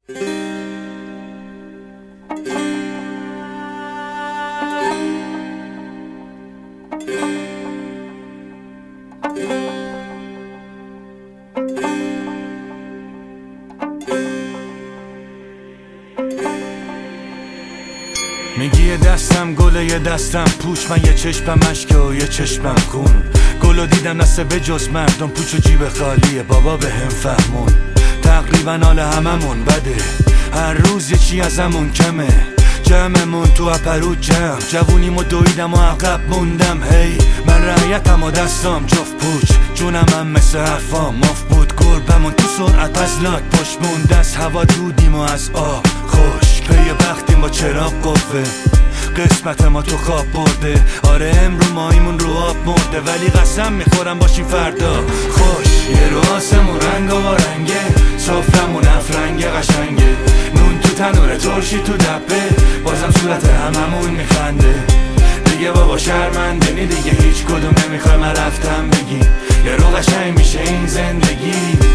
میگی یه دستم گله یه دستم پوچ، من یه چشمم اشکه و یه چشمم خون. گلو دیدم نسته به جز مردم، پوچ و جیب خالیه بابا به هم فهمون. تقریبا حال هممون بده، هر روز یه چی ازمون کمه. جمعمون تو اپرو جمع، جوونیمو دویدم و عقب موندم. هی من رعیتم و دستام جفت پوچ، جونم هم مثل حرفام مف بود. گربمون تو سرعت از لاک پشت مونده، از هوا دودیم و از آب خوش. پی بختیم با چراغ قوه، قسمت ما تو خواب برده. آره امرو مایمون رو آب مرده، ولی قسم میخورم باشیم فردا خوش. یه رو آسمون رنگ و رنگه، صفرمون افرنگ قشنگه. نون تو تنوره ترشی تو دبه، بازم صورت هممون میخنده. دیگه بابا شرمنده نی، دیگه هیچ کدوم نمیخوای من رفتم بگی. یه رو قشنگ میشه این زندگی.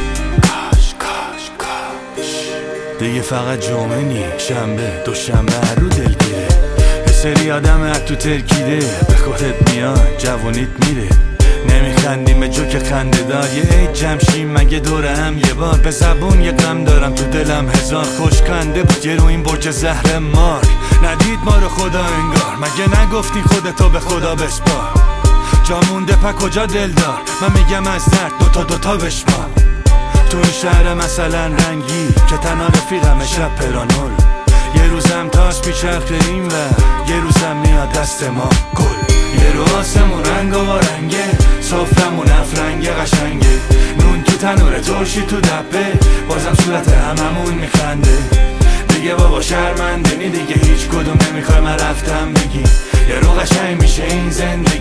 کاش کاش کاش دیگه فقط جمعه نی، شنبه دوشنبه هر رو دلگیره. یه سری آدم تو ترکیده، به خودت میاد جوونیت میره. نمیخندیم به جوک خنده دار، یه عید جمشیم مگه دوره هم یه بار. به زبون یه غم دارم تو دلم هزار، خوشکنده بود یه رو این برج زهر مار. ندید ما رو خدا انگار، مگه نگفتی خودتو به خدا بسپار. جا مونده پا کجا دلدار، من میگم از درد دوتا بشمار. تو این شهر مثلا رنگی که تنها رفیقم شب پرانول. یه روزم تاس میچرخه این و یه روزم میاد دست ما گل. یه رو آسمون رنگ و رنگه، صفرمون افرنگ قشنگه. نون تو تنوره ترشی تو دبه، بازم صورت هممون میخنده. دیگه بابا شرمنده نی، دیگه هیچ کدوم نمیخوای من رفتم بگی. یه رو قشنگ میشه این زندگی.